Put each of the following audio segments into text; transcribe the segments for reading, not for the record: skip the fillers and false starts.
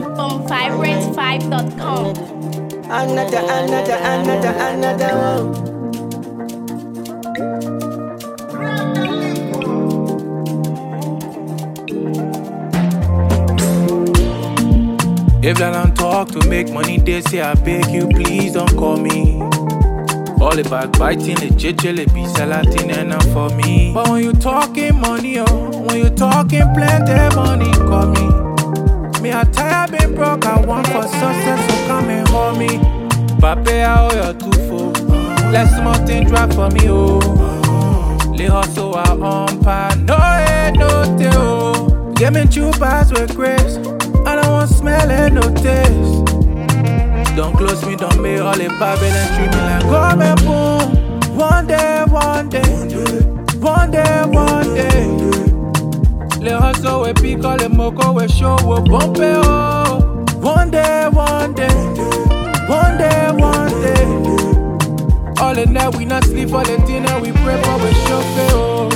from vibrant5.com. Another one. If that I'm talk to make money, they say I beg you, please don't call me. All the backbiting, the chichele, be salatin enough for me. But when you talking money, when you talking plenty money, call me. Me I tired being broke, I want for success, so come and hold me. Pape, I owe your two-fold. Let something drop for me, oh. Lay hustle out on par, no head, no tail. Give me 2 bars with grace. I don't want smell and no taste. Don't close me, don't make all the Babylon treat me like come and boom. One day, one day, one day, one day. Le hustle we pick all the moko we show we bump it oh. One day, one day, one day, one day. All the night we not sleep, all the dinner we pray for we show it oh.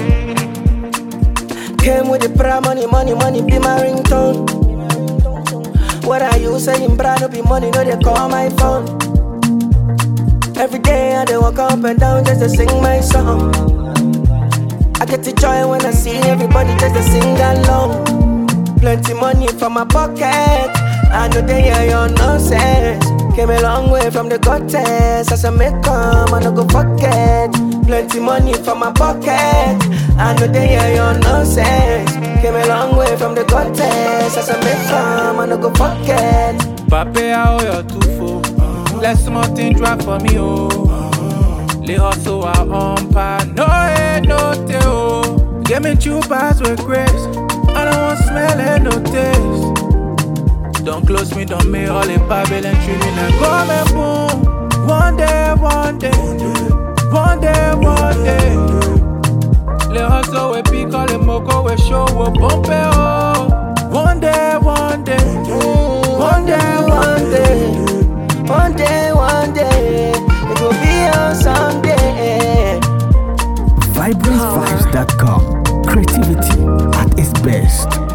Came with the bra money, money, money be my ringtone. What are you saying, bra? No be money, no they call my phone. Every day I dey walk up and down just to sing my song. I get the joy when I see everybody just to sing along. Plenty money for my pocket, I know they hear your nonsense. Came a long way from the gutters, as I make come, I no go forget. Plenty money for my pocket, I know they hear your nonsense. Came a long way from the gutters, as I make come, I no go forget. Pape, I owe your two-fold. Let something drop for me, oh. Lay hustle out on par, no head, no tail. Give me 2 bars with grace. I don't want smell and no taste. Don't close me, don't make all the Babylon treat me like come and boom. One day, one day, one day, one day. Le hustle we pick all the moko we show we bump it oh. One day, one day, One day, one day, one day, one day, it will be on someday. VibrantVibes.com. Creativity at its best.